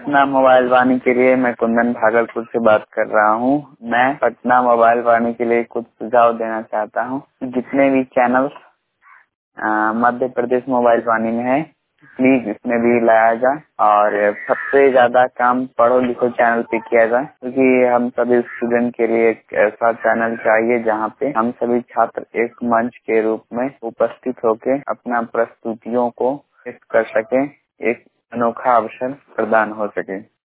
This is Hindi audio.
पटना मोबाइल वाणी के लिए मैं कुंदन भागलपुर से बात कर रहा हूँ। मैं पटना मोबाइल वाणी के लिए कुछ सुझाव देना चाहता हूँ। जितने भी चैनल मध्य प्रदेश मोबाइल वाणी में है, प्लीज इसमें भी लाया जाए और सबसे ज्यादा काम पढ़ो लिखो चैनल पे किया जाए, क्योंकि हम सभी स्टूडेंट के लिए एक ऐसा चैनल चाहिए जहाँ पे हम सभी छात्र एक मंच के रूप में उपस्थित होके अपना प्रस्तुतियों को पेश कर सके, एक अनोखा अवसर प्रदान हो सके।